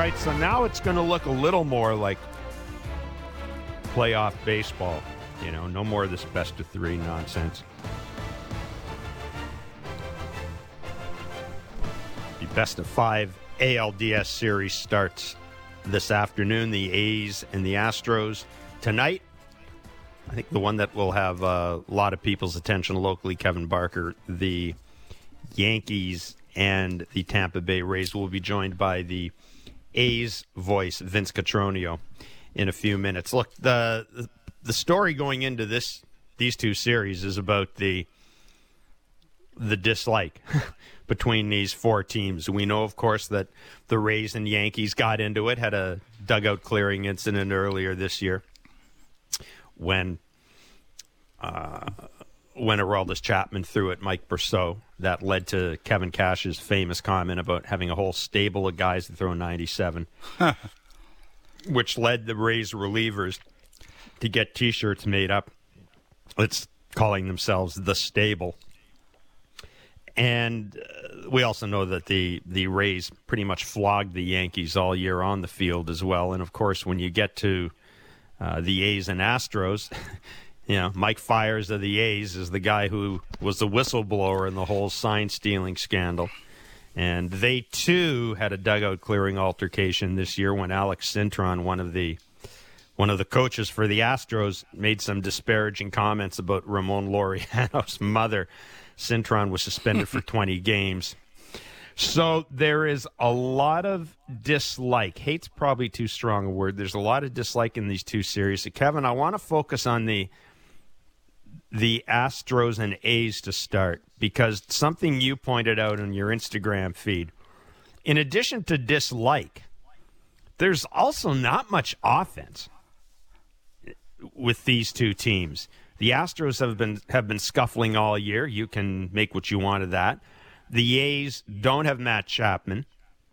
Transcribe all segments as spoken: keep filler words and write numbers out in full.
right, so now it's going to look a little more like playoff baseball. You know, no more of this best of three nonsense. The best of five A L D S series starts this afternoon. The A's and the Astros tonight. I think the one that will have a lot of people's attention locally, Kevin Barker, the Yankees and the Tampa Bay Rays. Will be joined by the A's voice, Vince Cotroneo, in a few minutes. Look, the the story going into this these two series is about the the dislike between these four teams. We know, of course, that the Rays and Yankees got into it, had a dugout clearing incident earlier this year when uh, when Aroldis Chapman threw at Mike Brosseau. That led to Kevin Cash's famous comment about having a whole stable of guys that throw ninety-seven, which led the Rays relievers to get T-shirts made up. It's calling themselves the Stable. And uh, we also know that the, the Rays pretty much flogged the Yankees all year on the field as well. And, of course, when you get to uh, the A's and Astros, you know, Mike Fiers of the A's is the guy who was the whistleblower in the whole sign-stealing scandal. And they, too, had a dugout-clearing altercation this year when Alex Cintron, one of the one of the coaches for the Astros, made some disparaging comments about Ramon Laureano's mother. Cintron was suspended for twenty games. So there is a lot of dislike. Hate's probably too strong a word. There's a lot of dislike in these two series. So, Kevin, I want to focus on the the Astros and A's to start, because something you pointed out on your Instagram feed, in addition to dislike, there's also not much offense with these two teams. The Astros have been have been scuffling all year. You can make what you want of that. The A's don't have Matt Chapman.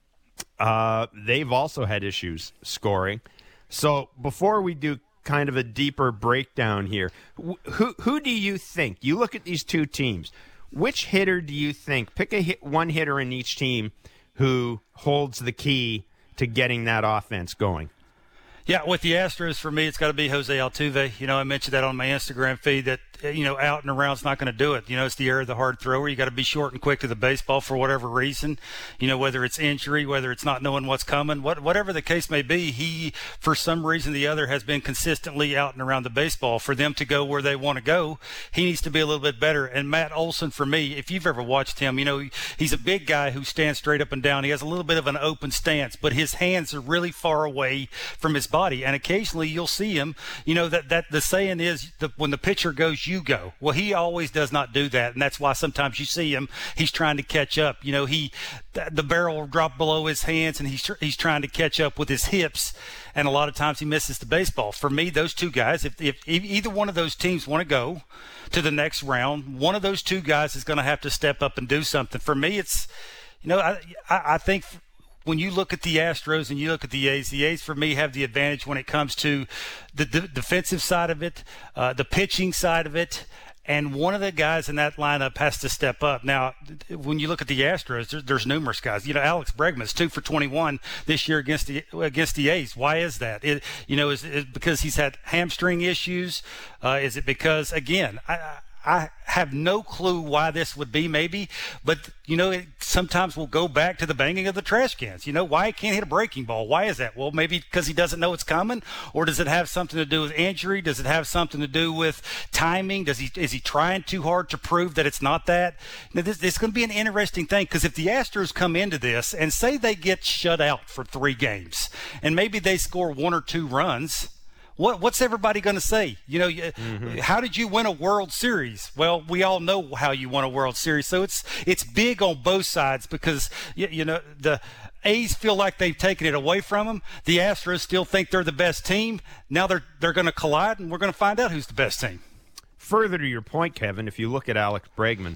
Uh, they've also had issues scoring. So before we do kind of a deeper breakdown here, who who do you think? You look at these two teams. Which hitter do you think? Pick a hit, one hitter in each team who holds the key to getting that offense going. Yeah, with the Astros, for me, it's got to be Jose Altuve. You know, I mentioned that on my Instagram feed that, you know, out and around's not going to do it. You know, it's the era of the hard thrower. You got to be short and quick to the baseball for whatever reason. You know, whether it's injury, whether it's not knowing what's coming, what, whatever the case may be, he, for some reason or the other, has been consistently out and around the baseball. For them to go where they want to go, he needs to be a little bit better. And Matt Olson, for me, if you've ever watched him, you know, he's a big guy who stands straight up and down. He has a little bit of an open stance, but his hands are really far away from his body. And occasionally you'll see him, you know, that, that the saying is that when the pitcher goes, you go. Well, he always does not do that. And that's why sometimes you see him, he's trying to catch up. You know, he, the barrel will drop below his hands and he's, he's trying to catch up with his hips. And a lot of times he misses the baseball. For me, those two guys, if, if either one of those teams want to go to the next round, one of those two guys is going to have to step up and do something. For me, it's, you know, I, I, I think when you look at the Astros and you look at the A's, the A's for me have the advantage when it comes to the, the defensive side of it, uh, the pitching side of it, and one of the guys in that lineup has to step up. Now, when you look at the Astros, there's, there's numerous guys. You know, Alex Bregman's two for twenty-one this year against the against the A's. Why is that? It, you know, is it because he's had hamstring issues? Uh, is it because, again, I, I have no clue why this would be, maybe, but, you know, it sometimes we'll go back to the banging of the trash cans. You know, why he can't hit a breaking ball? Why is that? Well, maybe because he doesn't know it's coming, or does it have something to do with injury? Does it have something to do with timing? Does he is he trying too hard to prove that it's not that? Now, this, this is going to be an interesting thing, because if the Astros come into this and say they get shut out for three games, and maybe they score one or two runs, What, what's everybody going to say? You know, mm-hmm. How did you win a World Series? Well, we all know how you won a World Series. So it's it's big on both sides, because, you, you know, the A's feel like they've taken it away from them. The Astros still think they're the best team. Now they're they're going to collide, and we're going to find out who's the best team. Further to your point, Kevin, if you look at Alex Bregman,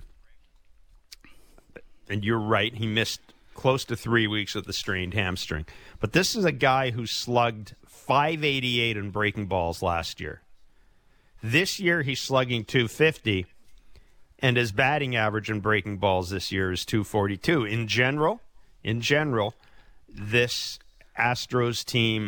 and you're right, he missed close to three weeks with the strained hamstring. But this is a guy who slugged five eighty-eight in breaking balls last year. This year he's slugging two fifty, and his batting average in breaking balls this year is two forty-two. In general, in general, this Astros team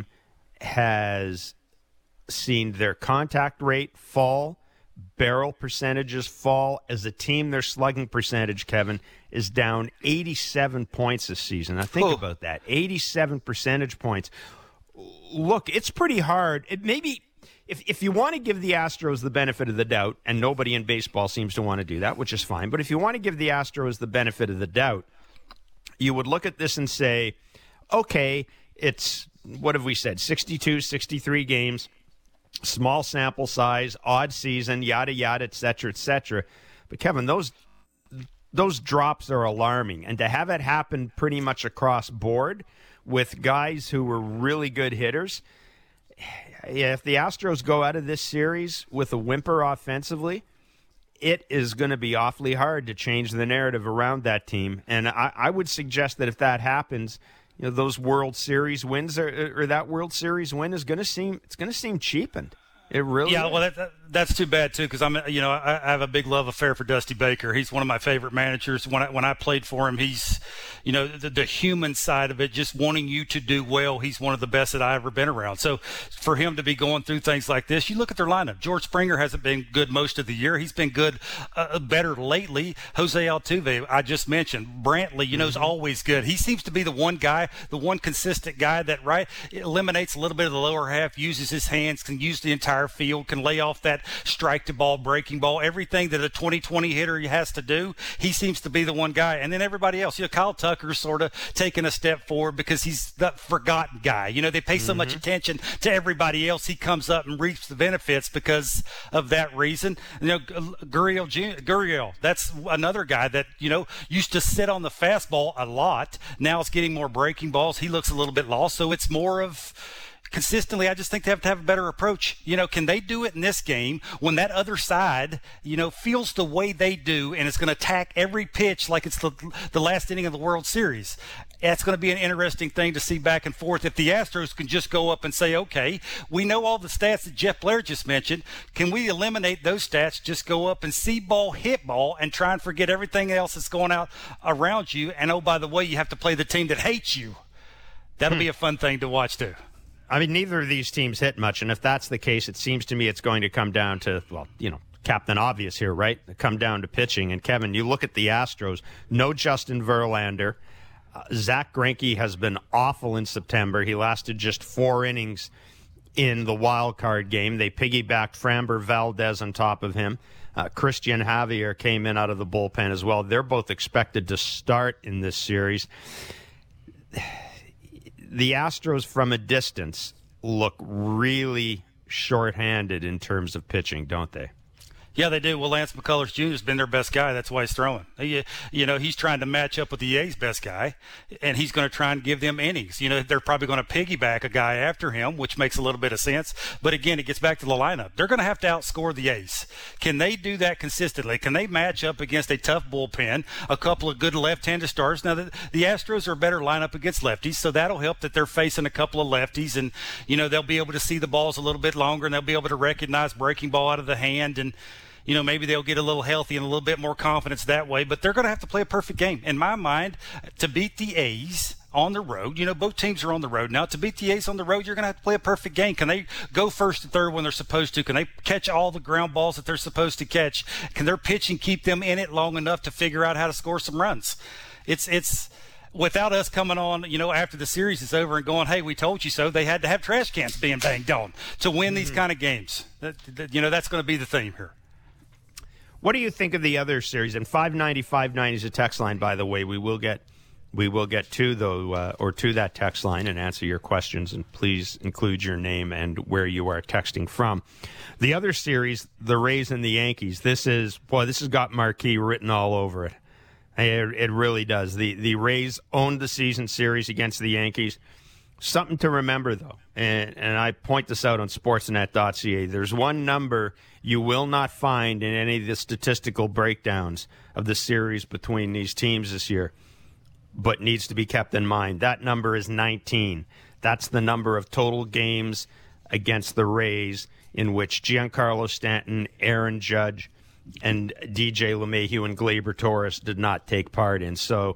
has seen their contact rate fall, barrel percentages fall. As a team, their slugging percentage, Kevin, is down eighty-seven points this season. Now, think oh. about that. eighty-seven percentage points. Look, it's pretty hard. It maybe if if you want to give the Astros the benefit of the doubt, and nobody in baseball seems to want to do that, which is fine, but if you want to give the Astros the benefit of the doubt, you would look at this and say, okay, it's, what have we said, sixty-two, sixty-three games, small sample size, odd season, yada, yada, et cetera, et cetera. But, Kevin, those those drops are alarming. And to have it happen pretty much across board with guys who were really good hitters, yeah, if the Astros go out of this series with a whimper offensively, it is going to be awfully hard to change the narrative around that team. And I, I would suggest that if that happens, you know, those World Series wins are, or that World Series win is going to seem it's going to seem cheapened. It really yeah. is. Well, that, that, that's too bad too, because I'm you know I, I have a big love affair for Dusty Baker. He's one of my favorite managers. When I, when I played for him, he's you know the, the human side of it, just wanting you to do well. He's one of the best that I've ever been around. So for him to be going through things like this, you look at their lineup. George Springer hasn't been good most of the year. He's been good, uh, better lately. Jose Altuve, I just mentioned. Brantley, you know, is always good. He seems to be the one guy, the one consistent guy that right eliminates a little bit of the lower half, uses his hands, can use the entire field, can lay off that strike to ball, breaking ball, everything that a twenty twenty hitter has to do. He seems to be the one guy. And then everybody else, you know, Kyle Tucker's sort of taking a step forward because he's the forgotten guy. You know, they pay so mm-hmm. much attention to everybody else. He comes up and reaps the benefits because of that reason. You know, Gurriel, Gurriel, that's another guy that, you know, used to sit on the fastball a lot. Now it's getting more breaking balls. He looks a little bit lost. So it's more of consistently, I just think they have to have a better approach. You know, can they do it in this game when that other side, you know, feels the way they do and it's going to attack every pitch like it's the, the last inning of the World Series? That's going to be an interesting thing to see back and forth. If the Astros can just go up and say, okay, we know all the stats that Jeff Blair just mentioned. Can we eliminate those stats, just go up and see ball, hit ball, and try and forget everything else that's going out around you? And, oh, by the way, you have to play the team that hates you. That'll hmm. be a fun thing to watch, too. I mean, neither of these teams hit much, and if that's the case, it seems to me it's going to come down to, well, you know, Captain Obvious here, right? Come down to pitching. And, Kevin, you look at the Astros, no Justin Verlander. Uh, Zach Greinke has been awful in September. He lasted just four innings in the wild card game. They piggybacked Framber Valdez on top of him. Uh, Christian Javier came in out of the bullpen as well. They're both expected to start in this series. The Astros from a distance look really shorthanded in terms of pitching, don't they? Yeah, they do. Well, Lance McCullers Junior has been their best guy. That's why he's throwing. He, you know, he's trying to match up with the A's best guy, and he's going to try and give them innings. You know, they're probably going to piggyback a guy after him, which makes a little bit of sense. But, again, it gets back to the lineup. They're going to have to outscore the A's. Can they do that consistently? Can they match up against a tough bullpen, a couple of good left-handed starters? Now, the, the Astros are a better lineup against lefties, so that'll help that they're facing a couple of lefties, and, you know, they'll be able to see the balls a little bit longer, and they'll be able to recognize breaking ball out of the hand, and you know, maybe they'll get a little healthy and a little bit more confidence that way, but they're going to have to play a perfect game. In my mind, to beat the A's on the road, you know, both teams are on the road now. To beat the A's on the road, you're going to have to play a perfect game. Can they go first and third when they're supposed to? Can they catch all the ground balls that they're supposed to catch? Can their pitching keep them in it long enough to figure out how to score some runs? It's, it's, without us coming on, you know, after the series is over and going, hey, we told you so, they had to have trash cans being banged on to win mm-hmm. these kind of games. That, that, you know, that's going to be the theme here. What do you think of the other series? And five ninety, five ninety is a text line, by the way. We will get we will get to though uh, or to that text line and answer your questions, and please include your name and where you are texting from. The other series, the Rays and the Yankees. This is boy, this has got marquee written all over it. It, it really does. The the Rays owned the season series against the Yankees. Something to remember, though, and, and I point this out on sportsnet dot c a. There's one number you will not find in any of the statistical breakdowns of the series between these teams this year, but needs to be kept in mind. That number is nineteen. That's the number of total games against the Rays in which Giancarlo Stanton, Aaron Judge, and D J LeMahieu and Gleyber Torres did not take part in. So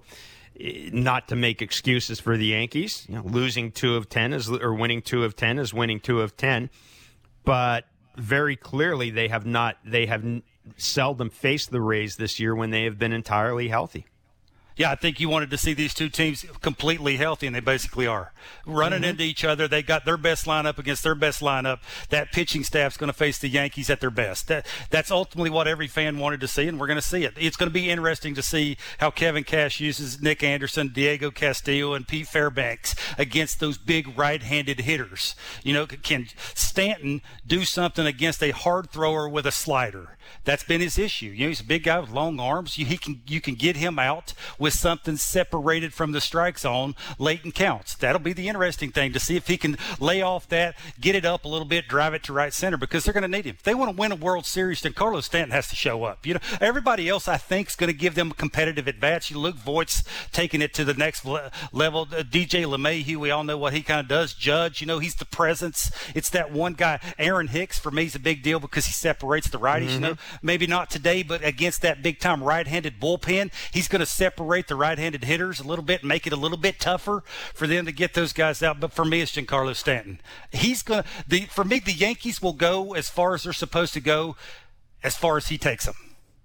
not to make excuses for the Yankees. You know, losing two of ten is, or winning two of ten is winning two of ten. But very clearly, they have not. They have seldom faced the Rays this year when they have been entirely healthy. Yeah, I think you wanted to see these two teams completely healthy, and they basically are. Running mm-hmm. into each other, they got their best lineup against their best lineup. That pitching staff's going to face the Yankees at their best. That, that's ultimately what every fan wanted to see, and we're going to see it. It's going to be interesting to see how Kevin Cash uses Nick Anderson, Diego Castillo, and Pete Fairbanks against those big right-handed hitters. You know, can Stanton do something against a hard thrower with a slider? That's been his issue. You know, he's a big guy with long arms. You, he can, you can get him out with something separated from the strike zone late in counts. That'll be the interesting thing to see if he can lay off that, get it up a little bit, drive it to right center, because they're going to need him. If they want to win a World Series, then Carlos Stanton has to show up. You know, everybody else I think is going to give them a competitive advantage. You Luke Voigt's taking it to the next level. Uh, D J LeMahieu, we all know what he kind of does. Judge, you know, he's the presence. It's that one guy. Aaron Hicks for me is a big deal because he separates the righties. Mm-hmm. You know, maybe not today, but against that big time right-handed bullpen, he's going to separate the right-handed hitters a little bit, make it a little bit tougher for them to get those guys out. But for me, it's Giancarlo Stanton. He's going to, for me, the Yankees will go as far as they're supposed to go, as far as he takes them.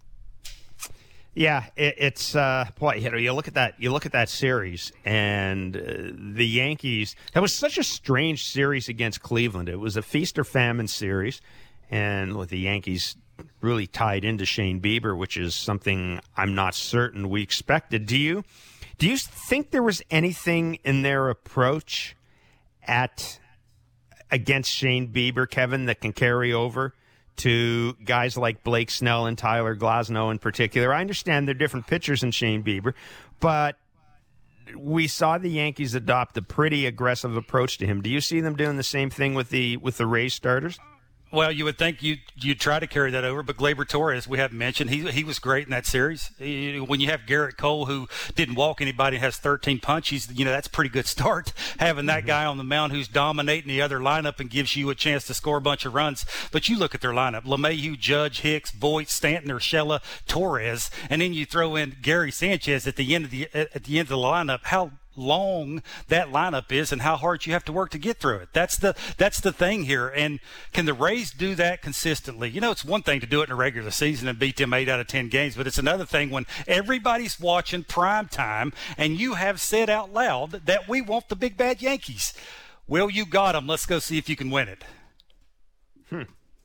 Yeah, it, it's uh, boy. You know, you look at that. You look at that series, and uh, the Yankees. That was such a strange series against Cleveland. It was a feast or famine series, and with the Yankees really tied into Shane Bieber, which is something I'm not certain we expected. Do you? Do you think there was anything in their approach at against Shane Bieber, Kevin, that can carry over to guys like Blake Snell and Tyler Glasnow in particular? I understand they're different pitchers than Shane Bieber, but we saw the Yankees adopt a pretty aggressive approach to him. Do you see them doing the same thing with the with the Rays starters? Well, you would think you you'd try to carry that over, but Gleyber Torres, we haven't mentioned, he he was great in that series. He, when you have Garrett Cole, who didn't walk anybody, has thirteen punches, you know, that's a pretty good start. Having that mm-hmm. guy on the mound who's dominating the other lineup and gives you a chance to score a bunch of runs. But you look at their lineup: LeMahieu, Judge, Hicks, Voigt, Stanton, Urshela, Torres, and then you throw in Gary Sanchez at the end of the at the end of the lineup. How long that lineup is and how hard you have to work to get through it. That's the that's the thing here. And can the Rays do that consistently? You know, it's one thing to do it in a regular season and beat them eight out of ten games, but it's another thing when everybody's watching prime time and you have said out loud that we want the big bad Yankees. Well, you got them. Let's go see if you can win it. Hmm.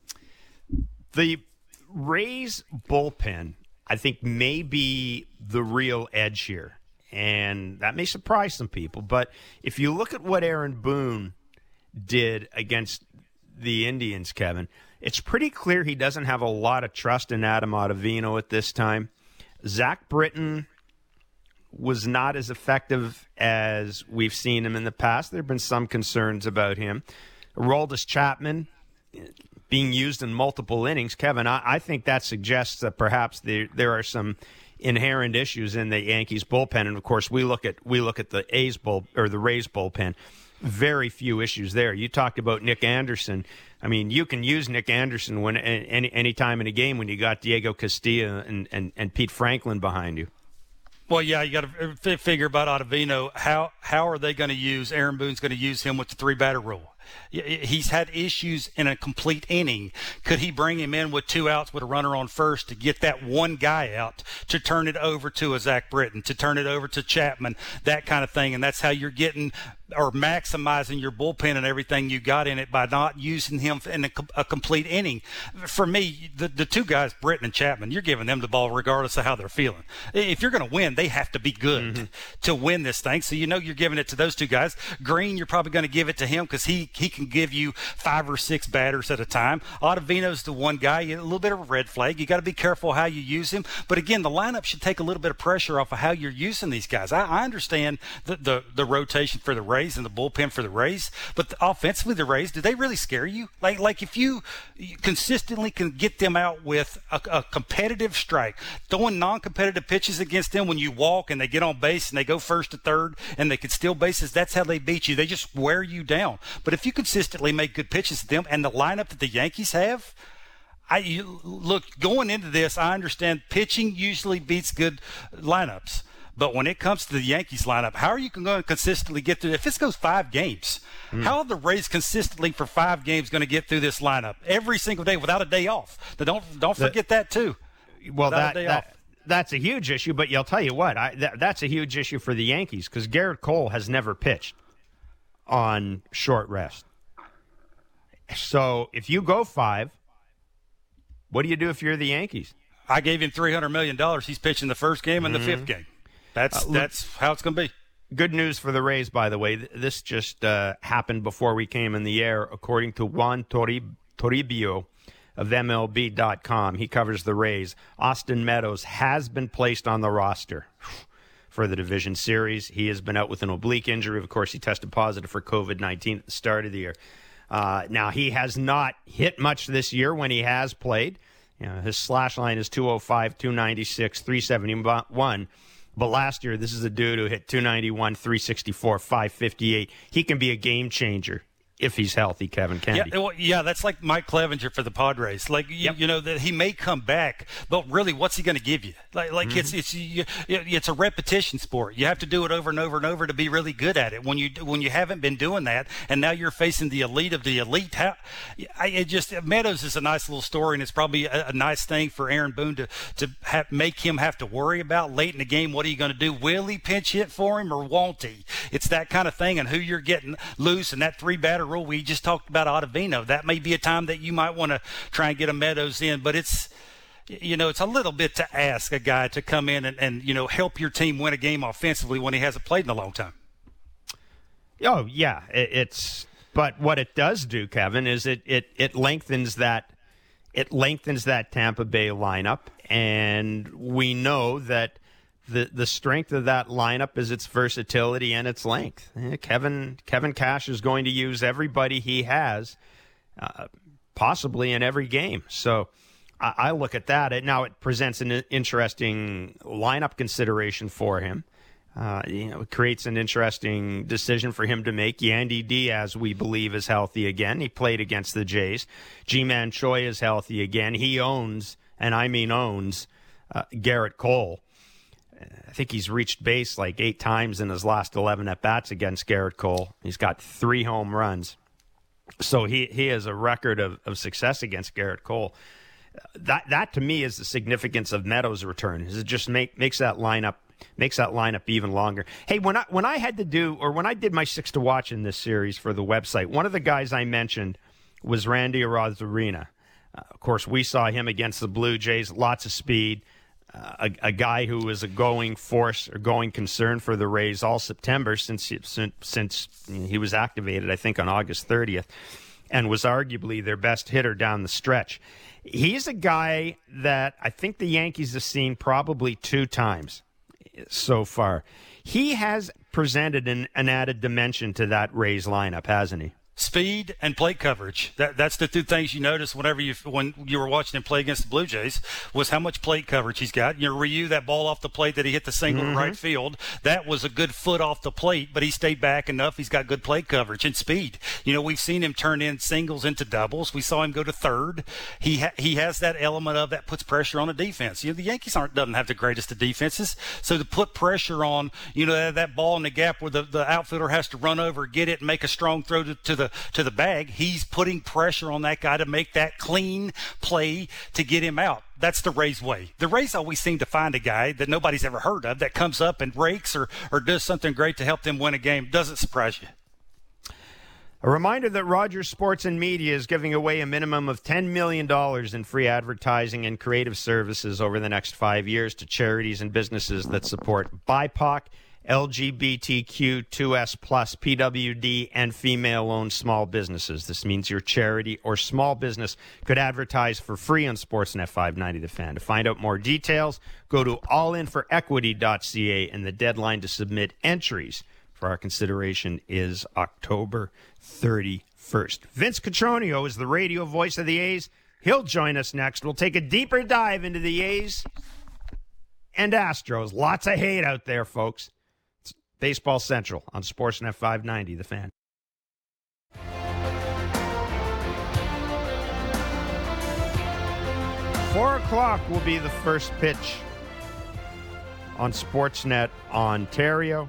The Rays bullpen, I think, may be the real edge here. And that may surprise some people. But if you look at what Aaron Boone did against the Indians, Kevin, it's pretty clear he doesn't have a lot of trust in Adam Ottavino at this time. Zach Britton was not as effective as we've seen him in the past. There have been some concerns about him. Aroldis Chapman being used in multiple innings. Kevin, I, I think that suggests that perhaps there, there are some inherent issues in the Yankees bullpen, and of course we look at we look at the A's bull or the Rays bullpen. Very few issues there. You talked about Nick Anderson. I mean, you can use Nick Anderson when any any time in a game when you got Diego Castillo and, and, and Pete Franklin behind you. Well, yeah, you got to figure about Ottavino. How how are they going to use Aaron Boone's going to use him with the three batter rule? He's had issues in a complete inning. Could he bring him in with two outs with a runner on first to get that one guy out, to turn it over to a Zach Britton, to turn it over to Chapman, that kind of thing? And that's how you're getting or maximizing your bullpen and everything you got in it by not using him in a, a complete inning. For me, the, the two guys, Britton and Chapman, you're giving them the ball regardless of how they're feeling. If you're going to win, they have to be good mm-hmm. to win this thing. So you know you're giving it to those two guys. Green, you're probably going to give it to him because he he can give you five or six batters at a time. Ottavino's the one guy, a little bit of a red flag. You got to be careful how you use him. But again, the lineup should take a little bit of pressure off of how you're using these guys. I, I understand the, the the rotation for the Rays and the bullpen for the Rays, but the, offensively, the Rays, do they really scare you? Like like if you consistently can get them out with a, a competitive strike, throwing non-competitive pitches against them when you walk and they get on base and they go first to third and they can steal bases, that's how they beat you. They just wear you down. But if you consistently make good pitches to them and the lineup that the Yankees have, I you, look, going into this, I understand pitching usually beats good lineups. But when it comes to the Yankees lineup, how are you going to consistently get through? If this goes five games, mm. how are the Rays consistently for five games going to get through this lineup every single day without a day off? Don't don't forget the, that too. Well, that, that that's a huge issue. But I'll tell you what, I, that, that's a huge issue for the Yankees because Garrett Cole has never pitched on short rest. So if you go five, what do you do if you're the Yankees? I gave him three hundred million dollars. He's pitching the first game and mm-hmm. the fifth game. That's uh, look, that's how it's going to be. Good news for the Rays, by the way. This just uh, happened before we came in the air, according to Juan Torib- Toribio of M L B dot com. He covers the Rays. Austin Meadows has been placed on the roster for the division series. He has been out with an oblique injury. Of course, he tested positive for covid nineteen at the start of the year. Uh, now, he has not hit much this year when he has played. You know, his slash line is two oh five, two ninety-six, three seventy-one. But last year, this is a dude who hit two ninety-one, three sixty-four, five fifty-eight. He can be a game changer if he's healthy, Kevin Kennedy. Yeah, well, yeah, that's like Mike Clevenger for the Padres. Like, you, yep. you know, that he may come back, but really, what's he going to give you? Like, like mm-hmm. it's it's you, it's a repetition sport. You have to do it over and over and over to be really good at it. When you when you haven't been doing that, and now you're facing the elite of the elite, how, I, it just Meadows is a nice little story, and it's probably a, a nice thing for Aaron Boone to to have, make him have to worry about late in the game. What are you going to do? Will he pinch hit for him or won't he? It's that kind of thing, and who you're getting loose, and that three batter rule. We just talked about Ottavino. That may be a time that you might want to try and get a Meadows in, but it's, you know, it's a little bit to ask a guy to come in and, and you know, help your team win a game offensively when he hasn't played in a long time. Oh, yeah. It's, but what it does do, Kevin, is it, it, it lengthens that, it lengthens that Tampa Bay lineup, and we know that The the strength of that lineup is its versatility and its length. Kevin Kevin Cash is going to use everybody he has, uh, possibly in every game. So I, I look at that. It, now it presents an interesting lineup consideration for him. Uh, you know, it creates an interesting decision for him to make. Yandy Diaz, we believe, is healthy again. He played against the Jays. Ji-Man Choi is healthy again. He owns, and I mean owns, uh, Garrett Cole. I think he's reached base like eight times in his last eleven at-bats against Garrett Cole. He's got three home runs. So he, he has a record of, of success against Garrett Cole. That, that to me, is the significance of Meadows' return. Is it just make, makes that lineup makes that lineup even longer. Hey, when I, when I had to do, or when I did my six to watch in this series for the website, one of the guys I mentioned was Randy Arozarena. Uh, of course, we saw him against the Blue Jays, lots of speed. Uh, a, a guy who was a going force or going concern for the Rays all September since he, since, since he was activated, I think, on August thirtieth, and was arguably their best hitter down the stretch. He's a guy that I think the Yankees have seen probably two times so far. He has presented an, an added dimension to that Rays lineup, hasn't he? Speed and plate coverage. That that's the two things you noticed whenever you when you were watching him play against the Blue Jays was how much plate coverage he's got. You know, Ryu, that ball off the plate that he hit the single mm-hmm. to right field, that was a good foot off the plate, but he stayed back enough. He's got good plate coverage and speed. You know, we've seen him turn in singles into doubles. We saw him go to third. He ha- he has that element of that puts pressure on the defense. You know, the Yankees aren't doesn't have the greatest of defenses, so to put pressure on, you know, that, that ball in the gap where the, the outfielder has to run over, get it, and make a strong throw to, to the to the bag, he's putting pressure on that guy to make that clean play to get him out. That's the Rays way. The Rays always seem to find a guy that nobody's ever heard of that comes up and rakes or, or does something great to help them win a game. Doesn't surprise you. A reminder that Rogers Sports and Media is giving away a minimum of ten million dollars in free advertising and creative services over the next five years to charities and businesses that support B I P O C, L G B T Q two S plus, P W D, and female-owned small businesses. This means your charity or small business could advertise for free on Sportsnet five ninety The Fan. To find out more details, go to all in for equity dot c a, and the deadline to submit entries for our consideration is October thirty-first. Vince Cotroneo is the radio voice of the A's. He'll join us next. We'll take a deeper dive into the A's and Astros. Lots of hate out there, folks. Baseball Central on Sportsnet five ninety, The Fan. Four o'clock will be the first pitch on Sportsnet Ontario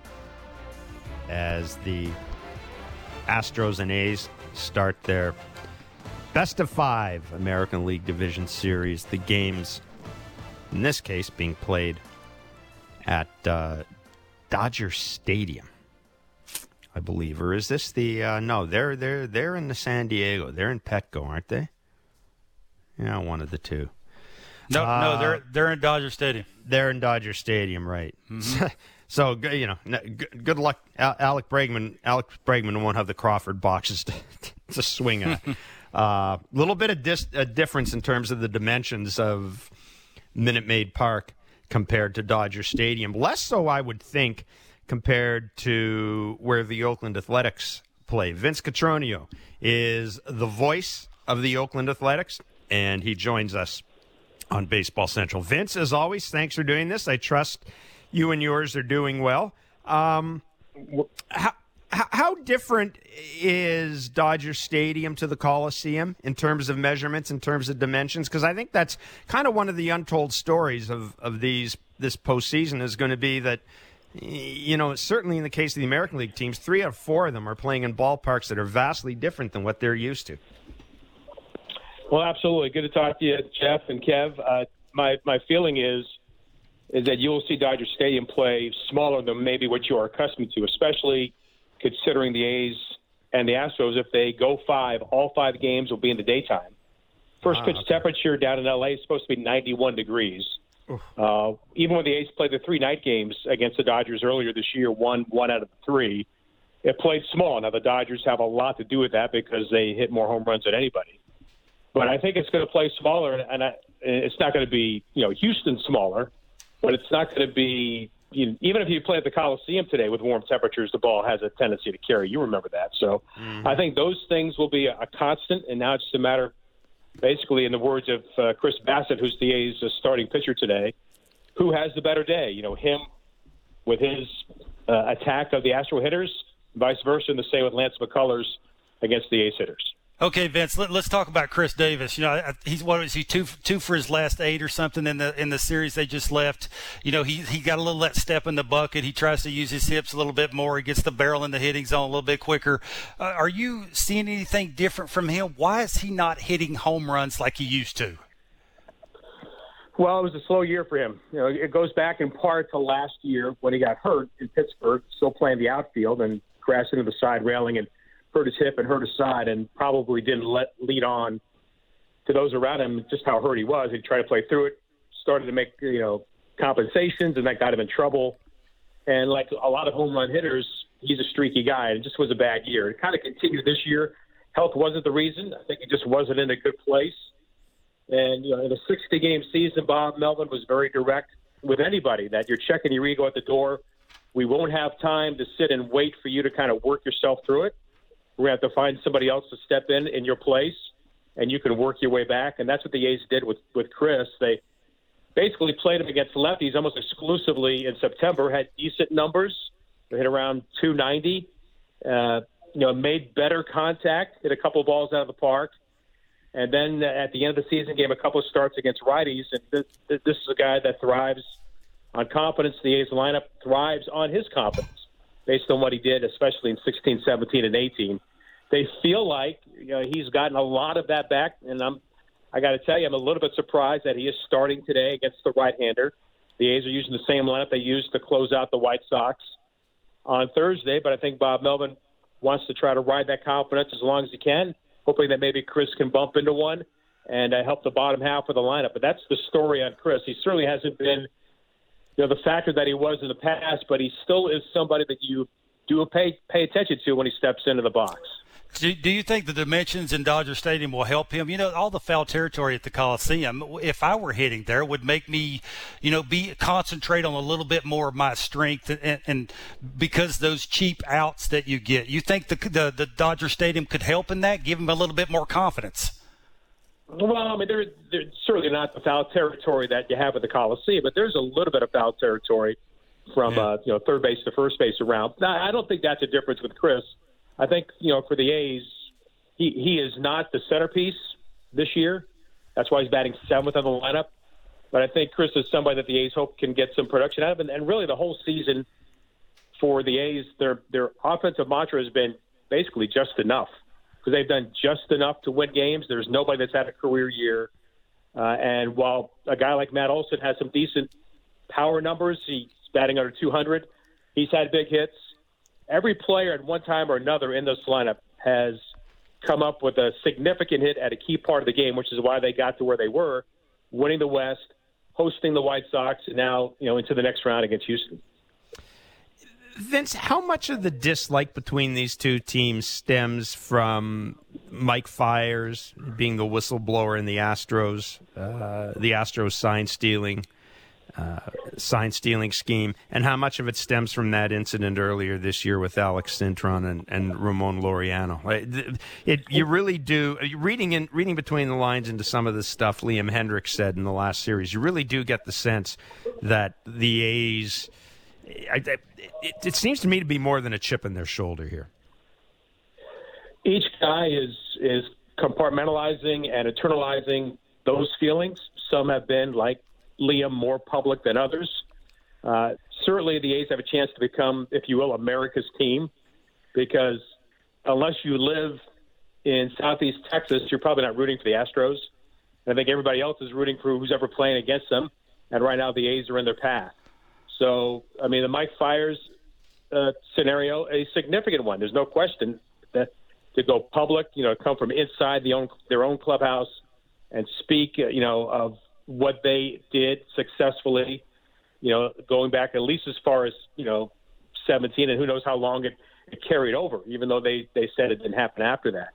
as the Astros and A's start their best of five American League Division Series. The games, in this case, being played at uh, Dodger Stadium, I believe. Or is this the uh, no? They're they're they're in the San Diego. They're in Petco, aren't they? Yeah, one of the two. No, uh, no, they're they're in Dodger Stadium. They're in Dodger Stadium, right? Mm-hmm. So, you know, good, good luck. Alec Bregman. Alec Bregman won't have the Crawford boxes to, to swing at. A uh, little bit of dis- a difference in terms of the dimensions of Minute Maid Park compared to Dodger Stadium. Less so, I would think, compared to where the Oakland Athletics play. Vince Cotroneo is the voice of the Oakland Athletics, and he joins us on Baseball Central. Vince, as always, thanks for doing this. I trust you and yours are doing well. Um, how, how different is Dodger Stadium to the Coliseum in terms of measurements, in terms of dimensions? Because I think that's kind of one of the untold stories of, of these this postseason is going to be that, you know, certainly in the case of the American League teams, three out of four of them are playing in ballparks that are vastly different than what they're used to. Well, absolutely. Good to talk to you, Jeff and Kev. Uh, my my feeling is is that you'll see Dodger Stadium play smaller than maybe what you are accustomed to, especially considering the A's and the Astros. If they go five, all five games will be in the daytime. First ah, pitch okay. temperature down in L A is supposed to be ninety-one degrees. Uh, even when the A's played the three night games against the Dodgers earlier this year, won one out of the three, it played small. Now, the Dodgers have a lot to do with that because they hit more home runs than anybody. But I think it's going to play smaller, and I, it's not going to be, you know, Houston smaller, but it's not going to be, you know, even if you play at the Coliseum today with warm temperatures, the ball has a tendency to carry. You remember that. So mm-hmm. I think those things will be a, a constant, and now it's just a matter, basically, in the words of uh, Chris Bassett, who's the A's uh, starting pitcher today, who has the better day? You know, him with his uh, attack of the Astro hitters, vice versa, and the same with Lance McCullers against the A's hitters. Okay, Vince. Let, let's talk about Chris Davis. You know, he's what is he two two for his last eight or something in the in the series they just left. You know, he he got a little that step in the bucket. He tries to use his hips a little bit more. He gets the barrel in the hitting zone a little bit quicker. Uh, are you seeing anything different from him? Why is he not hitting home runs like he used to? Well, it was a slow year for him. You know, it goes back in part to last year when he got hurt in Pittsburgh, still playing the outfield and crashed into the side railing and hurt his hip and hurt his side, and probably didn't let lead on to those around him just how hurt he was. He tried to play through it, started to make, you know, compensations, and that got him in trouble. And like a lot of home run hitters, he's a streaky guy, and it just was a bad year. It kind of continued this year. Health wasn't the reason. I think he just wasn't in a good place. And, you know, in a sixty-game season, Bob Melvin was very direct with anybody that you're checking your ego at the door. We won't have time to sit and wait for you to kind of work yourself through it. We're going to have to find somebody else to step in in your place, and you can work your way back. And that's what the A's did with, with Chris. They basically played him against lefties almost exclusively in September, had decent numbers. They hit around two ninety, uh, you know, made better contact, hit a couple of balls out of the park. And then at the end of the season, gave a couple of starts against righties. And this, this is a guy that thrives on confidence. The A's lineup thrives on his confidence, based on what he did, especially in sixteen, seventeen, and eighteen. They feel like, you know, he's gotten a lot of that back, and I'm, I got to tell you, I'm a little bit surprised that he is starting today against the right-hander. The A's are using the same lineup they used to close out the White Sox on Thursday, but I think Bob Melvin wants to try to ride that confidence as long as he can, hoping that maybe Chris can bump into one and uh, help the bottom half of the lineup. But that's the story on Chris. He certainly hasn't been, you know, the factor that he was in the past, but he still is somebody that you do pay pay attention to when he steps into the box. Do, do you think the dimensions in Dodger Stadium will help him? You know, all the foul territory at the Coliseum, if I were hitting there, would make me, you know, be concentrate on a little bit more of my strength, and, and because those cheap outs that you get. You think the, the the Dodger Stadium could help in that, give him a little bit more confidence? Well, I mean, they're, they're certainly not the foul territory that you have at the Coliseum, but there's a little bit of foul territory from, yeah. uh, you know, third base to first base around. Now, I don't think that's a difference with Chris. I think, you know, for the A's, he, he is not the centerpiece this year. That's why he's batting seventh on the lineup. But I think Chris is somebody that the A's hope can get some production out of. And, and really the whole season for the A's, their their offensive mantra has been basically just enough, because they've done just enough to win games. There's nobody that's had a career year. Uh, and while a guy like Matt Olson has some decent power numbers, he's batting under two hundred, he's had big hits. Every player at one time or another in this lineup has come up with a significant hit at a key part of the game, which is why they got to where they were, winning the West, hosting the White Sox, and now, you know, into the next round against Houston. Vince, how much of the dislike between these two teams stems from Mike Fiers being the whistleblower in the Astros, uh, the Astros sign stealing, uh, sign stealing scheme, and how much of it stems from that incident earlier this year with Alex Cintron and, and Ramon Laureano? It, it, you really do, reading in reading between the lines into some of the stuff Liam Hendriks said in the last series, you really do get the sense that the A's. I, I, it, it seems to me to be more than a chip in their shoulder here. Each guy is is compartmentalizing and internalizing those feelings. Some have been, like Liam, more public than others. Uh, certainly the A's have a chance to become, if you will, America's team, because unless you live in Southeast Texas, you're probably not rooting for the Astros. And I think everybody else is rooting for who's ever playing against them, and right now the A's are in their path. So, I mean, the Mike Fiers uh, scenario, a significant one. There's no question that to go public, you know, come from inside the own, their own clubhouse and speak, uh, you know, of what they did successfully, you know, going back at least as far as, you know, seventeen, and who knows how long it, it carried over, even though they, they said it didn't happen after that.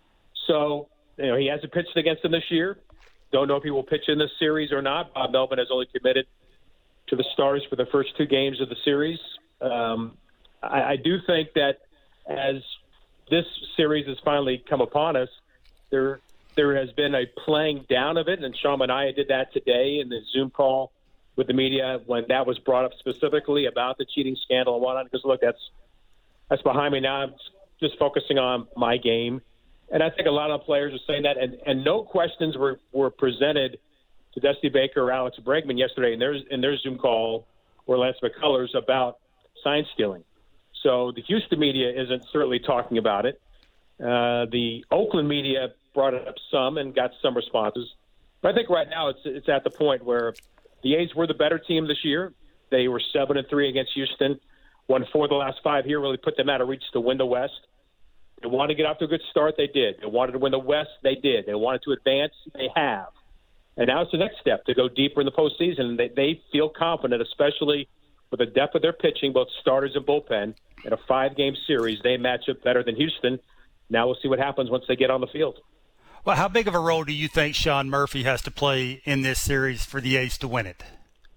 So, you know, he hasn't pitched against them this year. Don't know if he will pitch in this series or not. Bob Melvin has only committed to the Stars for the first two games of the series. Um, I, I do think that as this series has finally come upon us, there there has been a playing down of it, and Sean Manaea did that today in the Zoom call with the media when that was brought up specifically about the cheating scandal and whatnot. Because, look, that's that's behind me now. I'm just focusing on my game. And I think a lot of players are saying that, and, and no questions were, were presented to Dusty Baker or Alex Bregman yesterday in their, in their Zoom call, or Lance McCullers, about sign stealing. So the Houston media isn't certainly talking about it. Uh, the Oakland media brought it up some and got some responses. But I think right now it's it's at the point where the A's were the better team this year. They were seven and three against Houston, won four of the last five here, really put them out of reach to win the West. They wanted to get off to a good start, they did. They wanted to win the West, they did. They wanted to advance, they have. And now it's the next step to go deeper in the postseason. They, they feel confident, especially with the depth of their pitching, both starters and bullpen. In a five-game series, they match up better than Houston. Now we'll see what happens once they get on the field. Well, how big of a role do you think Sean Murphy has to play in this series for the A's to win it?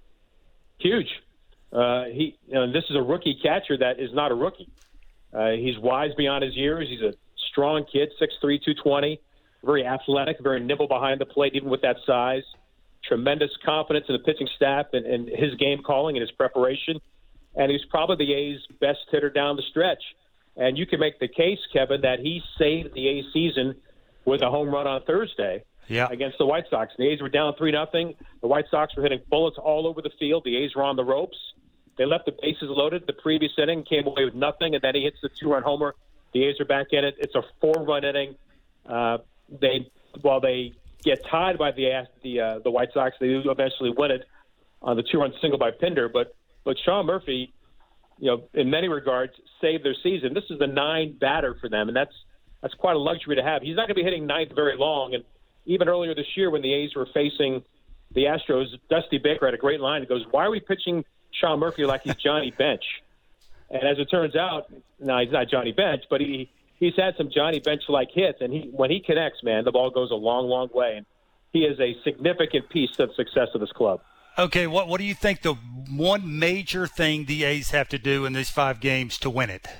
Huge. Uh, he, you know, this is a rookie catcher that is not a rookie. Uh, he's wise beyond his years. He's a strong kid, six three, two twenty. Very athletic, very nimble behind the plate, even with that size. Tremendous confidence in the pitching staff and, and his game calling and his preparation. And he's probably the A's best hitter down the stretch. And you can make the case, Kevin, that he saved the A's season with a home run on Thursday yeah. against the White Sox. The A's were down three nothing. The White Sox were hitting bullets all over the field. The A's were on the ropes. They left the bases loaded the previous inning, came away with nothing, and then he hits the two-run homer. The A's are back in it. It's a four-run inning. Uh, they while they get tied by the the uh, the White Sox, they do eventually win it on the two-run single by Pinder. But but Sean Murphy, you know, in many regards, saved their season. This is the nine batter for them, and that's that's quite a luxury to have. He's not going to be hitting ninth very long. And even earlier this year, when the A's were facing the Astros, Dusty Baker had a great line. He goes, "Why are we pitching Sean Murphy like he's Johnny Bench?" And as it turns out, no, he's not Johnny Bench, but he. He's had some Johnny Bench-like hits, and he when he connects, man, the ball goes a long, long way. And he is a significant piece to the success of this club. Okay, what what do you think the one major thing the A's have to do in these five games to win it?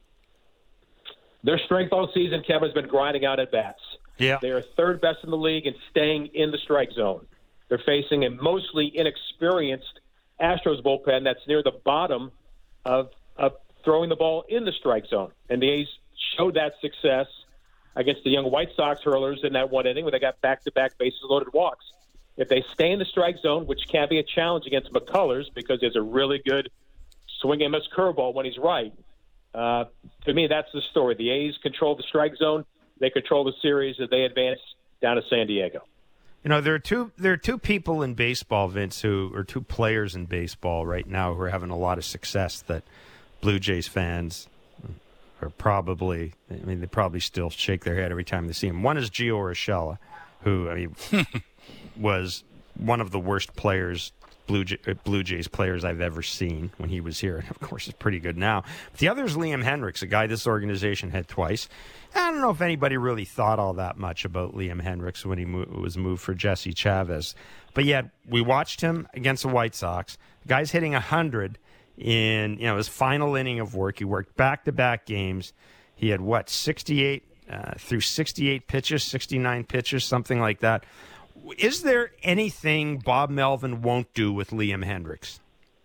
Their strength all season, Kevin, has been grinding out at bats. Yeah. They are third best in the league and staying in the strike zone. They're facing a mostly inexperienced Astros bullpen that's near the bottom of, of throwing the ball in the strike zone. And the A's showed that success against the young White Sox hurlers in that one inning where they got back-to-back bases-loaded walks. if they stay in the strike zone, which can be a challenge against McCullers because there's a really good swing and miss curveball when he's right. Uh, to me, that's the story. The A's control the strike zone. They control the series as they advance down to San Diego. You know, there are two there are two people in baseball, Vince, who or two players in baseball right now who are having a lot of success that Blue Jays fans are probably, I mean, they probably still shake their head every time they see him. One is Gio Urshela, who I mean, was one of the worst players, Blue, Jay, Blue Jays players I've ever seen when he was here. And of course, he's pretty good now. But the other is Liam Hendriks, a guy this organization had twice. I don't know if anybody really thought all that much about Liam Hendriks when he mo- was moved for Jesse Chavez. But yet, we watched him against the White Sox. The guy's hitting one hundred in, you know, his final inning of work. He worked back-to-back games. He had, what, sixty-eight, uh, through sixty-eight pitches, sixty-nine pitches, something like that. Is there anything Bob Melvin won't do with Liam Hendriks?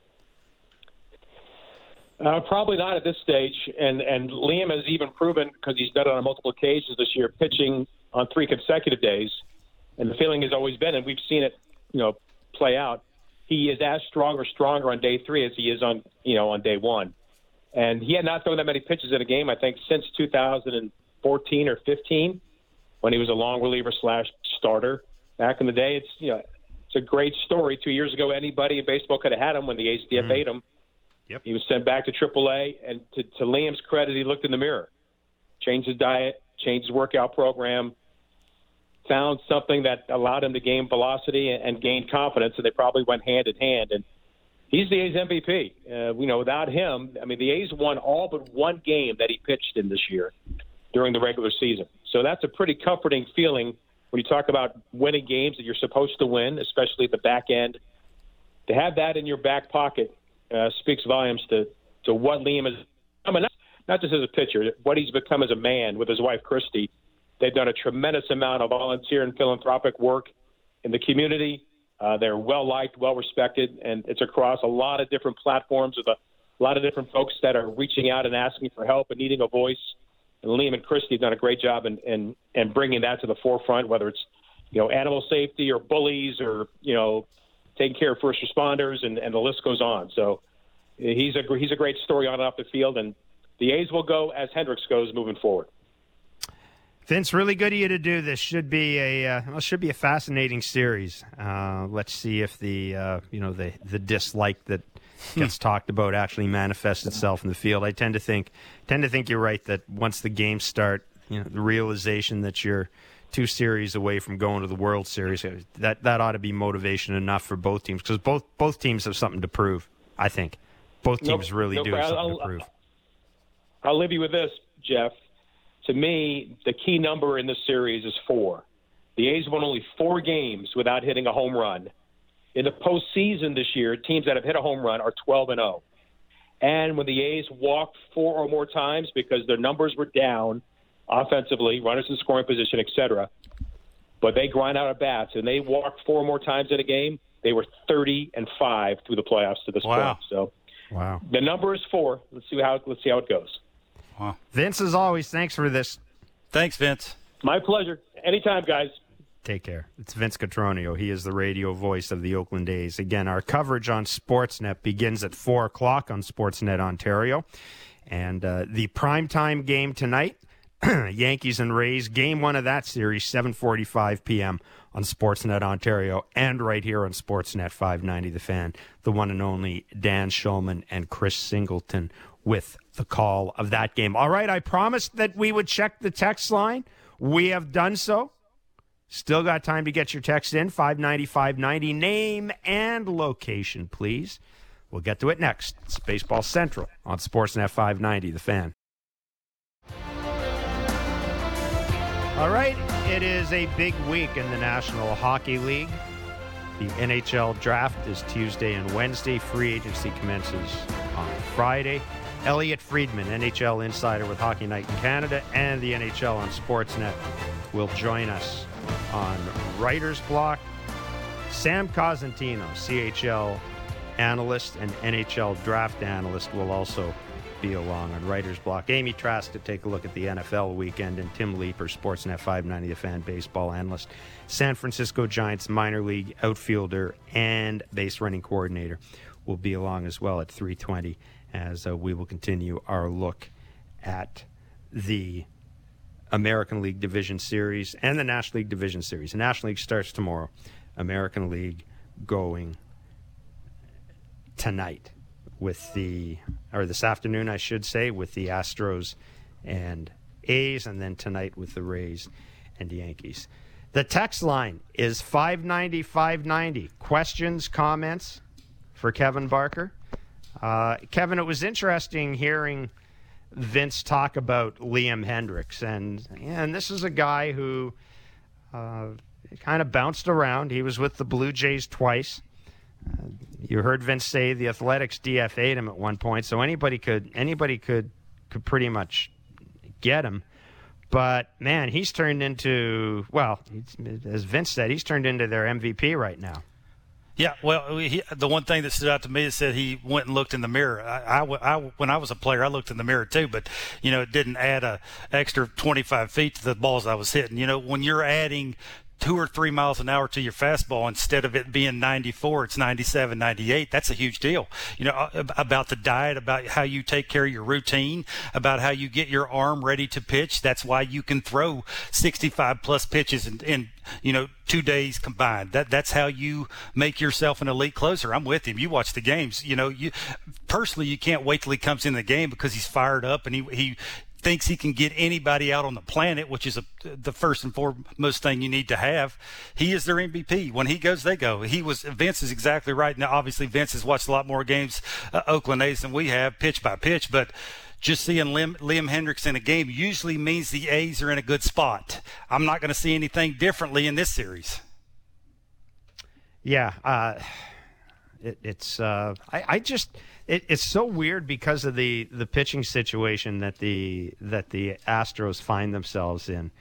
Uh, probably not at this stage. And, and Liam has even proven, because he's done it on multiple occasions this year, pitching on three consecutive days. And the feeling has always been, and we've seen it, you know, play out, he is as strong or stronger on day three as he is on, you know, on day one. And he had not thrown that many pitches in a game, I think, since two thousand fourteen or fifteen, when he was a long reliever slash starter. Back in the day, it's, you know, it's a great story. Two years ago, anybody in baseball could have had him when the A's D F A'd him. Yep. He was sent back to triple A, and to, to Liam's credit, he looked in the mirror, changed his diet, changed his workout program, found something that allowed him to gain velocity and, and gain confidence, and they probably went hand in hand. And he's the A's M V P. Uh, you know, without him, I mean, the A's won all but one game that he pitched in this year during the regular season. So that's a pretty comforting feeling when you talk about winning games that you're supposed to win, especially at the back end. To have that in your back pocket uh, speaks volumes to, to what Liam is. I mean, not, not just as a pitcher, what he's become as a man with his wife, Christy. They've done a tremendous amount of volunteer and philanthropic work in the community. Uh, they're well-liked, well-respected, and it's across a lot of different platforms with a lot of different folks that are reaching out and asking for help and needing a voice. And Liam and Christy have done a great job in, in, in bringing that to the forefront, whether it's, you know, animal safety or bullies or, you know, taking care of first responders, and, and the list goes on. So he's a, he's a great story on and off the field, and the A's will go as Hendriks goes moving forward. Vince, really good of you to do this. Should be a uh, well, should be a fascinating series. Uh, let's see if the uh, you know the the dislike that gets talked about actually manifests itself in the field. I tend to think tend to think you're right that once the games start, you know, the realization that you're two series away from going to the World Series, that that ought to be motivation enough for both teams, because both both teams have something to prove. I think both teams nope, really nope, do have something I'll, to prove. I'll leave you with this, Jeff. To me, the key number in this series is four. The A's won only four games without hitting a home run. In the postseason this year, teams that have hit a home run are twelve and oh. And when the A's walked four or more times because their numbers were down offensively, runners in scoring position, et cetera, but they grind out at bats and they walked four or more times in a game, they were thirty and five through the playoffs to this wow. point. So wow. The number is four. Let's see how let's see how it goes. Wow. Vince, as always, thanks for this. Thanks, Vince. My pleasure. Anytime, guys. Take care. It's Vince Cotroneo. He is the radio voice of the Oakland A's. Again, our coverage on Sportsnet begins at four o'clock on Sportsnet Ontario. And uh, the primetime game tonight, Yankees and Rays, game one of that series, seven forty-five p.m. on Sportsnet Ontario and right here on Sportsnet five ninety The Fan. The one and only Dan Shulman and Chris Singleton with the call of that game. All right, I promised that we would check the text line. We have done so. Still got time to get your text in, five ninety, five ninety. Name and location, please. We'll get to it next. It's Baseball Central on Sportsnet five ninety, The Fan. All right, it is a big week in the National Hockey League. The N H L draft is Tuesday and Wednesday. Free agency commences on Friday. Elliot Friedman, N H L insider with Hockey Night in Canada and the N H L on Sportsnet, will join us on Writer's Block. Sam Cosentino, C H L analyst and N H L draft analyst, will also be along on Writer's Block. Amy Trask to take a look at the N F L weekend, and Tim Leeper, Sportsnet five ninety, The Fan baseball analyst, San Francisco Giants minor league outfielder and base running coordinator, will be along as well at three twenty as uh, we will continue our look at the American League Division Series and the National League Division Series. The National League starts tomorrow. American League going tonight with the, or this afternoon, I should say, with the Astros and A's, and then tonight with the Rays and the Yankees. The text line is five ninety, five ninety. Questions, comments for Kevin Barker? Uh, Kevin, it was interesting hearing Vince talk about Liam Hendriks, and and this is a guy who uh, kind of bounced around. He was with the Blue Jays twice. Uh, you heard Vince say the Athletics D F A'd him at one point, so anybody could anybody could could pretty much get him. But man, he's turned into, well, as Vince said, he's turned into their M V P right now. Yeah, well, he, the one thing that stood out to me is that he went and looked in the mirror. I, I, I, when I was a player, I looked in the mirror too, but, you know, it didn't add a extra twenty-five feet to the balls I was hitting. You know, when you're adding two or three miles an hour to your fastball, instead of it being ninety-four, it's ninety-seven, ninety-eight. That's a huge deal. You know, about the diet, about how you take care of your routine, about how you get your arm ready to pitch. That's why you can throw sixty-five plus pitches in, in you know, two days combined. That that's how you make yourself an elite closer. I'm with him. You watch the games. You know, you personally, you can't wait till he comes in the game because he's fired up and he he. thinks he can get anybody out on the planet, which is a, the first and foremost thing you need to have. He is their M V P. When he goes, they go. He was Vince is exactly right. Now, obviously, Vince has watched a lot more games, uh, Oakland A's, than we have, pitch by pitch. But just seeing Liam, Liam Hendriks in a game usually means the A's are in a good spot. I'm not going to see anything differently in this series. Yeah, uh, it, it's uh, I, I just. It, it's so weird because of the, the pitching situation that the that the Astros find themselves in.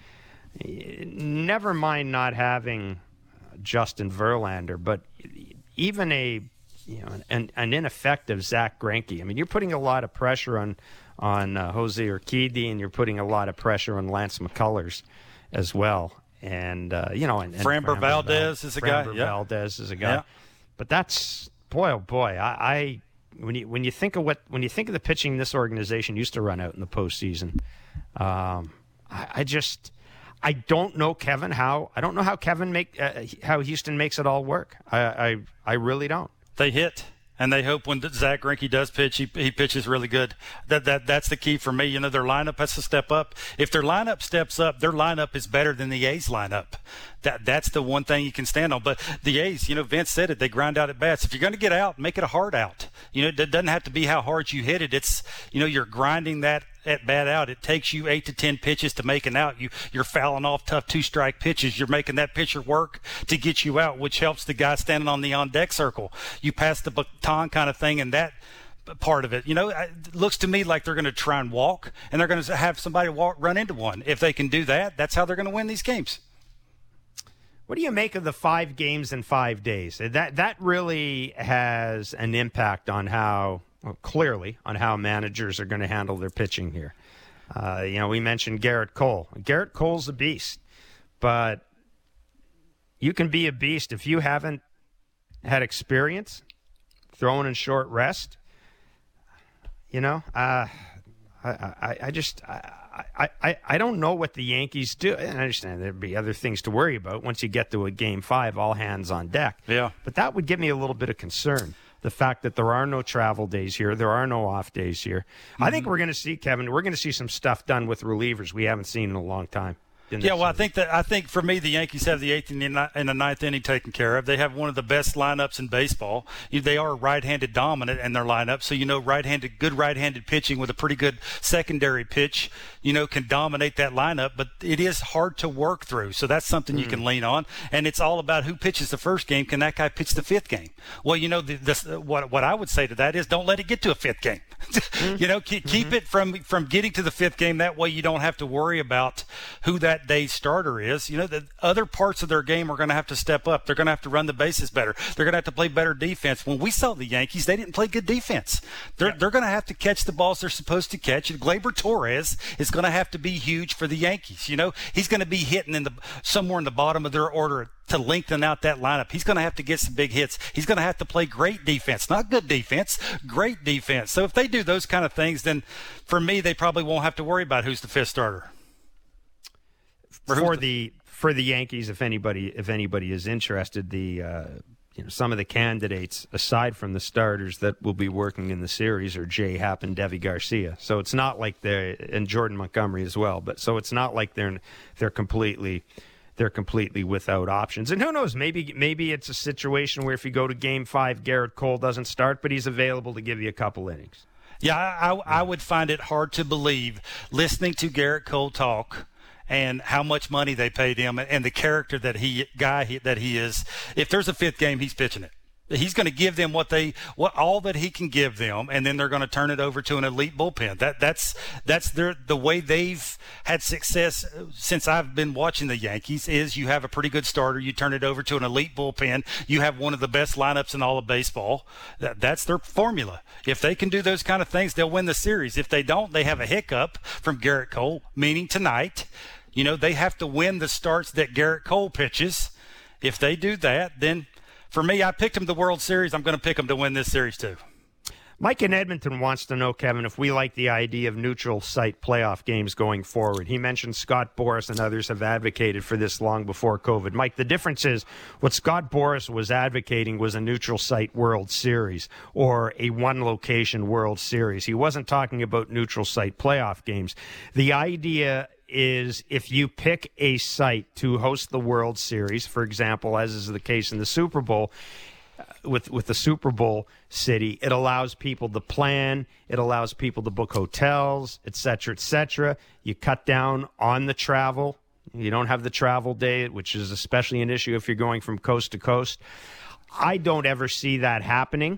Never mind not having Justin Verlander, but even a you know an, an ineffective Zach Greinke. I mean, you're putting a lot of pressure on on uh, Jose Urquidy, and you're putting a lot of pressure on Lance McCullers as well. And uh, you know, and, and Framber Valdez is a guy. Framber yeah. Valdez is a guy. Yeah. But that's boy, oh boy, I. I When you when you think of what when you think of the pitching this organization used to run out in the postseason, um, I, I just I don't know Kevin how I don't know how Kevin make uh, how Houston makes it all work. I, I I really don't. They hit. And they hope when Zach Greinke does pitch, he, he pitches really good. That that that's the key for me. You know, their lineup has to step up. If their lineup steps up, their lineup is better than the A's lineup. That that's the one thing you can stand on. But the A's, you know, Vince said it. They grind out at bats. If you're going to get out, make it a hard out. You know, it doesn't have to be how hard you hit it. It's you know, you're grinding that at bat out. It takes you eight to ten pitches to make an out. You you're fouling off tough two strike pitches. You're making that pitcher work to get you out, which helps the guy standing on the on deck circle. You pass the baton kind of thing, and that part of it, you know, it looks to me like they're going to try and walk, and they're going to have somebody walk run into one. If they can do that, that's how they're going to win these games. What do you make of the five games in five days? That that really has an impact on how. Well, clearly, on how managers are going to handle their pitching here. Uh, you know, we mentioned Garrett Cole. Garrett Cole's a beast, but you can be a beast if you haven't had experience throwing in short rest. You know, uh, I, I, I just I, I, I don't know what the Yankees do. And I understand there'd be other things to worry about once you get to a game five, all hands on deck. Yeah, but that would give me a little bit of concern. The fact that there are no travel days here, there are no off days here. Mm-hmm. I think we're going to see, Kevin, we're going to see some stuff done with relievers we haven't seen in a long time. Yeah, well, I think that I think for me, the Yankees have the eighth and the ninth inning taken care of. They have one of the best lineups in baseball. They are right-handed dominant in their lineup, so you know, right-handed, good right-handed pitching with a pretty good secondary pitch, you know, can dominate that lineup. But it is hard to work through, so that's something mm. you can lean on. And it's all about who pitches the first game. Can that guy pitch the fifth game? Well, you know, the, the, what what I would say to that is don't let it get to a fifth game. mm. You know, keep, mm-hmm. keep it from from getting to the fifth game. That way, you don't have to worry about who that that day's starter is, you know, the other parts of their game are going to have to step up. They're going to have to run the bases better. They're going to have to play better defense. When we saw the Yankees, they didn't play good defense. They're yeah. they're going to have to catch the balls they're supposed to catch. And Gleyber Torres is going to have to be huge for the Yankees. You know, he's going to be hitting in the somewhere in the bottom of their order to lengthen out that lineup. He's going to have to get some big hits. He's going to have to play great defense, not good defense, great defense. So if they do those kind of things, then for me, they probably won't have to worry about who's the fifth starter. For the for the Yankees, if anybody if anybody is interested, the uh, you know some of the candidates aside from the starters that will be working in the series are Jay Happ and Deivi Garcia. So it's not like they're and Jordan Montgomery as well. But so it's not like they're they're completely. They're completely without options. And who knows, maybe maybe it's a situation where if you go to game five, Garrett Cole doesn't start, but he's available to give you a couple innings. Yeah, I, I, I would find it hard to believe, listening to Garrett Cole talk and how much money they paid him and the character that he guy he, that he is, if there's a fifth game, he's pitching it. He's going to give them what they, what all that he can give them, and then they're going to turn it over to an elite bullpen. That that's that's their the way they've had success since I've been watching the Yankees. Is you have a pretty good starter, you turn it over to an elite bullpen, you have one of the best lineups in all of baseball. That, that's their formula. If they can do those kind of things, they'll win the series. If they don't, they have a hiccup from Garrett Cole, meaning tonight. You know, they have to win the starts that Garrett Cole pitches. If they do that, then. For me, I picked him the World Series. I'm going to pick him to win this series, too. Mike in Edmonton wants to know, Kevin, if we like the idea of neutral site playoff games going forward. He mentioned Scott Boras and others have advocated for this long before COVID. Mike, the difference is what Scott Boras was advocating was a neutral site World Series or a one-location World Series. He wasn't talking about neutral site playoff games. The idea is if you pick a site to host the World Series, for example, as is the case in the Super Bowl, uh, with with the Super Bowl city, it allows people to plan, it allows people to book hotels, et cetera, et cetera. You cut down on the travel. You don't have the travel day, which is especially an issue if you're going from coast to coast. I don't ever see that happening,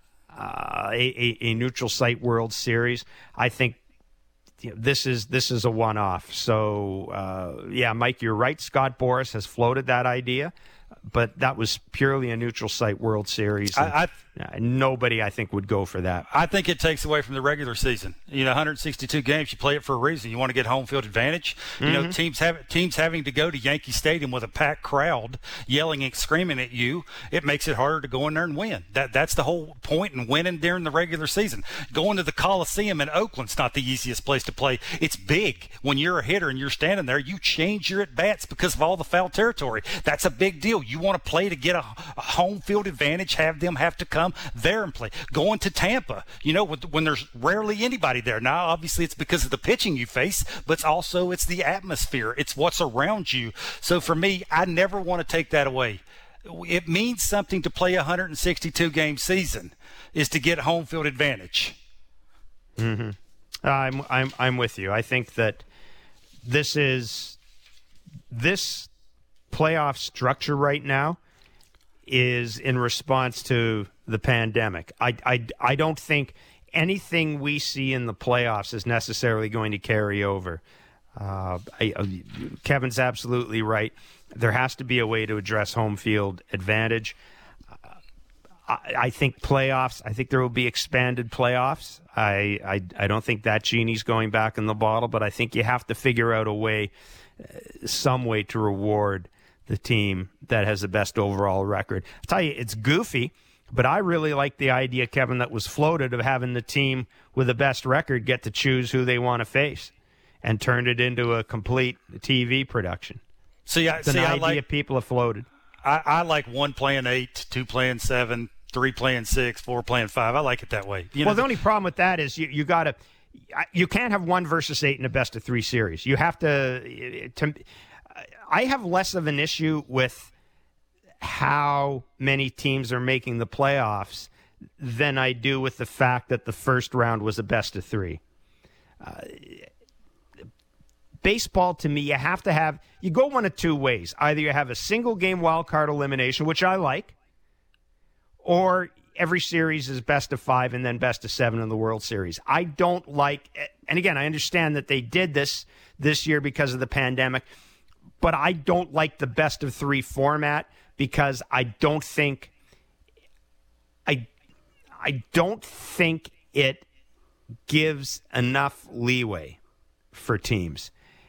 uh, a, a, a neutral site World Series. I think You know, this is this is a one-off. So, uh, yeah, Mike, you're right. Scott Boras has floated that idea, but that was purely a neutral site World Series. I, I, uh, nobody, I think, would go for that. I think it takes away from the regular season. You know, one hundred sixty-two games, you play it for a reason. You want to get home field advantage. You mm-hmm. know, teams have teams having to go to Yankee Stadium with a packed crowd yelling and screaming at you. It makes it harder to go in there and win. That that's the whole point in winning during the regular season. Going to the Coliseum in Oakland's not the easiest place to play. It's big. When you're a hitter and you're standing there, you change your at-bats because of all the foul territory. That's a big deal. You want to play to get a, a home field advantage, have them have to come there and play. Going to Tampa, you know, when there's rarely anybody there. Now, obviously, it's because of the pitching you face, but it's also it's the atmosphere. It's what's around you. So for me, I never want to take that away. It means something to play a one hundred sixty-two game season is to get home field advantage. Mm-hmm. I'm I'm I'm with you. I think that this is this playoff structure right now is in response to the pandemic. I, I, I don't think anything we see in the playoffs is necessarily going to carry over. Uh, I, uh, Kevin's absolutely right. There has to be a way to address home field advantage. Uh, I, I think playoffs, I think there will be expanded playoffs. I, I, I don't think that genie's going back in the bottle, but I think you have to figure out a way, uh, some way to reward the team that has the best overall record. I'll tell you, it's goofy, but I really like the idea, Kevin, that was floated of having the team with the best record get to choose who they want to face and turn it into a complete T V production. See, I, it's see, an I idea like, people have floated. I, I like one playing eight, two playing seven, three playing six, four playing five. I like it that way. You well, know, the only problem with that is you, you got to – you can't have one versus eight in a best of three series. You have to, to – I have less of an issue with how many teams are making the playoffs than I do with the fact that the first round was a best of three. Uh, baseball, to me, you have to have – you go one of two ways. Either you have a single-game wild card elimination, which I like, or every series is best of five and then best of seven in the World Series. I don't like – and again, I understand that they did this this year because of the pandemic. but I don't like the best of three format because I don't think I I don't think it gives enough leeway for teams.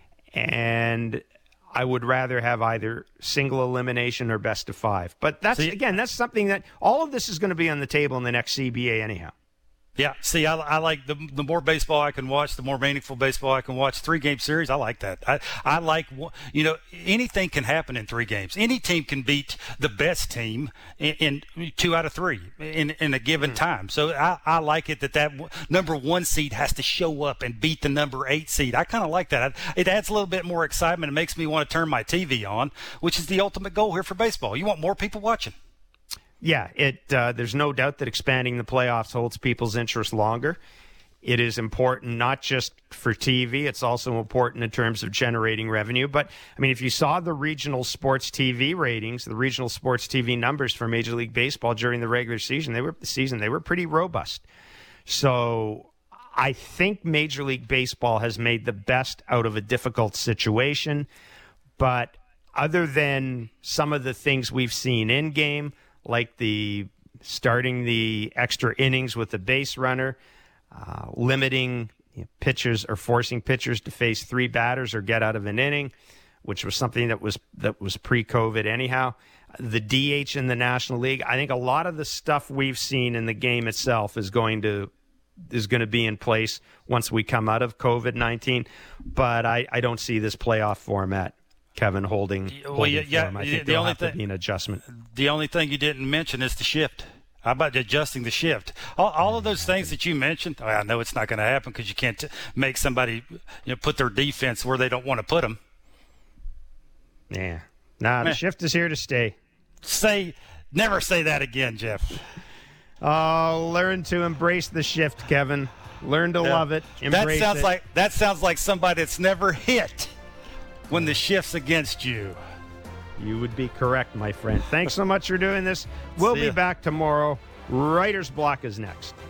And I would rather have either single elimination or best of five. But that's, See, again, that's something that all of this is going to be on the table in the next C B A anyhow. Yeah, see, I, I like the the more baseball I can watch, the more meaningful baseball I can watch. Three game series, I like that. I I like, you know, anything can happen in three games. Any team can beat the best team in, in two out of three in in a given mm. time. So I, I like it that that number one seed has to show up and beat the number eight seed. I kind of like that. It adds a little bit more excitement. It makes me want to turn my T V on, which is the ultimate goal here for baseball. You want more people watching. Yeah, it. Uh, there's no doubt that expanding the playoffs holds people's interest longer. It is important not just for T V, it's also important in terms of generating revenue. But, I mean, if you saw the regional sports T V ratings, the regional sports T V numbers for Major League Baseball during the regular season, they were season they were pretty robust. So I think Major League Baseball has made the best out of a difficult situation. But other than some of the things we've seen in-game, like the starting the extra innings with the base runner, uh, limiting you know, pitchers or forcing pitchers to face three batters or get out of an inning, which was something that was that was pre-COVID anyhow. The D H in the National League, I think a lot of the stuff we've seen in the game itself is going to is going to be in place once we come out of COVID nineteen. But I, I don't see this playoff format, Kevin, holding, well, holding yeah, yeah, form. I think the there'll only have to thing, be an adjustment. The only thing you didn't mention is the shift. How about adjusting the shift? All, all of those things that you mentioned, well, I know it's not going to happen because you can't t- make somebody you know, put their defense where they don't want to put them. Yeah. Nah, the shift is here to stay. Say, never say that again, Jeff. Oh, learn to embrace the shift, Kevin. Learn to yeah. love it. Embrace that sounds it. like that sounds like somebody that's never hit when the shift's against you. You would be correct, my friend. Thanks so much for doing this. We'll See be ya. back tomorrow. Writer's Block is next.